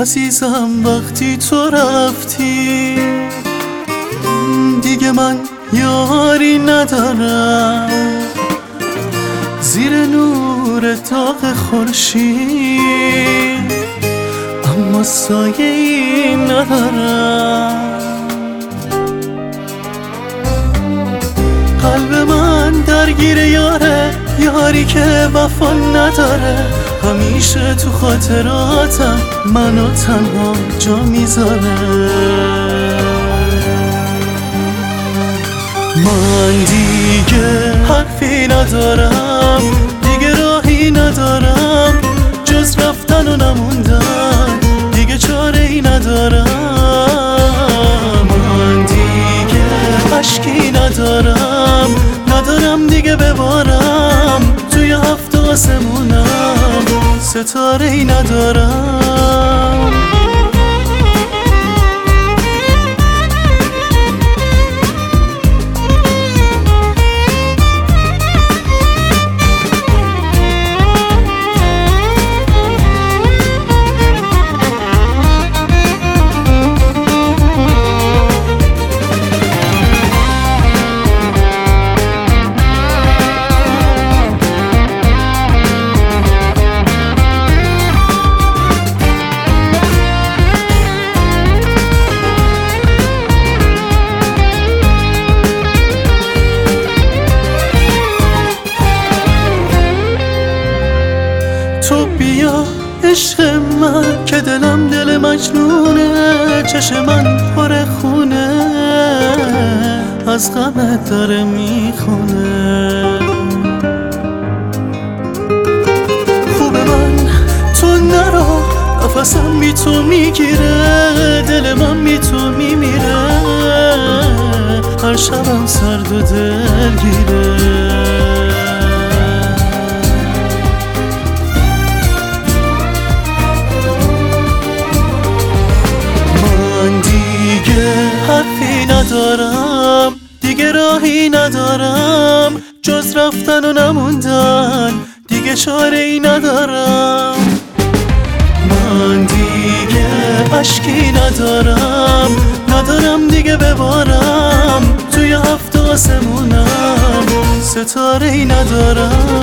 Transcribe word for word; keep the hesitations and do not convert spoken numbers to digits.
عزیزم وقتی تو رفتی دیگه من یاری ندارم، زیر نور داغ خورشید اما سایه ای ندارم. قلب من درگیر یاره، یاری که وفا نداره، همیشه تو خاطراتم منو تنها جا میذاره. من دیگه حرفی ندارم، دیگه راهی ندارم جز رفتن و نموندن، دیگه چاره ای ندارم. من دیگه اشکی ندارم، ندارم دیگه ببارم توی هفت آسمونم، ستاره ای ندارم. تو بیا عشق من که دلم دل مجنونه، چشم من پر خونه از غمت داره میخونه. خوبه من تو نرو، نفسم بی تو میگیره، دل من بی تو میمیره، هر شبم سرد و دلگیره. حرفی ندارم، دیگه راهی ندارم جز رفتن و نموندن، دیگه چاره ای ندارم. من دیگه اشکی ندارم، ندارم دیگه ببارم توی هفت آسمونم، ستاره ای ندارم.